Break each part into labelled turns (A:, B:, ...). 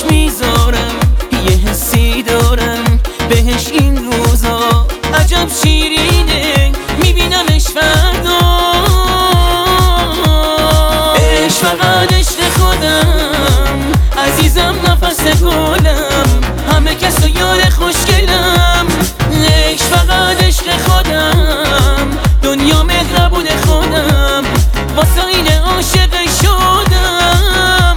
A: میذارم، یه حسی دارم بهش این روزا عجب شیرینه، میبینمش فردا. عشق فقط عشق خودم، عزیزم نفس گلم، همه کسو یار خوشگلم. عشق فقط عشق خودم، دنیا مهربون خودم، واسه این عاشق شدم.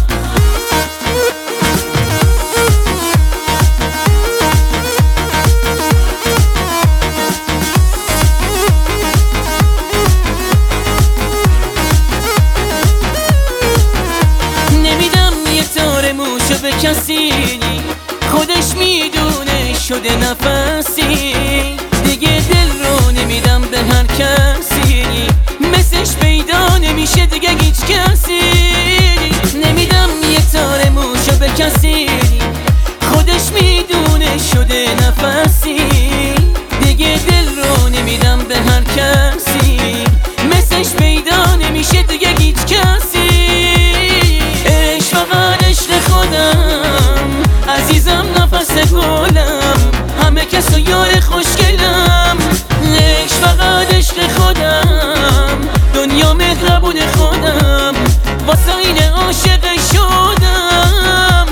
A: نمیدم یه تار موشو به کسی، خودش میدونه شده نفسی. دیگه دل رو نمیدم به هر کسی، مثلش پیدا نمیشه دیگه هیچ کسی. نمیدم یه تار موشو به کسی، خودش میدونه شده نفسی. دیگه دل رو نمیدم به هر کسی، مثلش پیدا نمیشه دیگه هیچ کسی. عشق فقط عشق خودم، عزیزم نفس گلم، همه کسو یار خوشگلم. عشق فقط عشق خودم، دنیا مهربون خودم، واسه این عاشق شدم.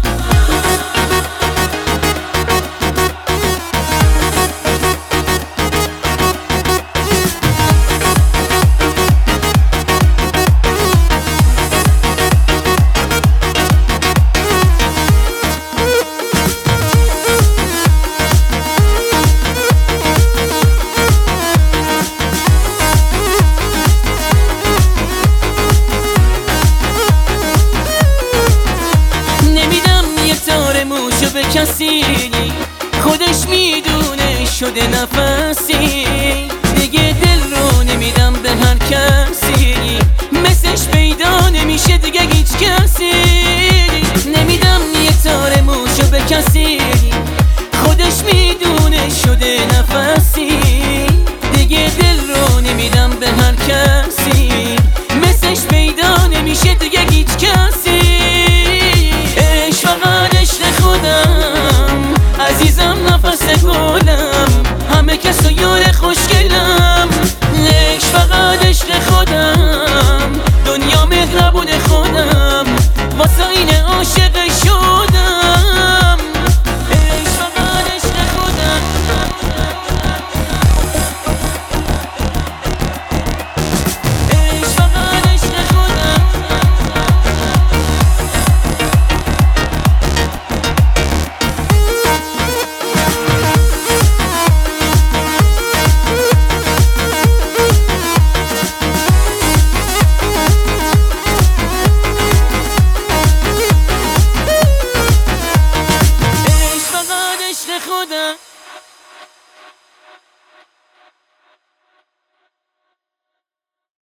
A: به کسی، خودش میدونه شده نفسی. دیگه دل رو نمیدم به هر کسی، مثلش پیدا نمیشه دیگه هیچ کسی. نمیدم یه تار موشو به کسی، خودش میدونه شده نفسی. دیگه دل رو نمیدم به هر کسی، مثلش پیدا نمیشه دیگه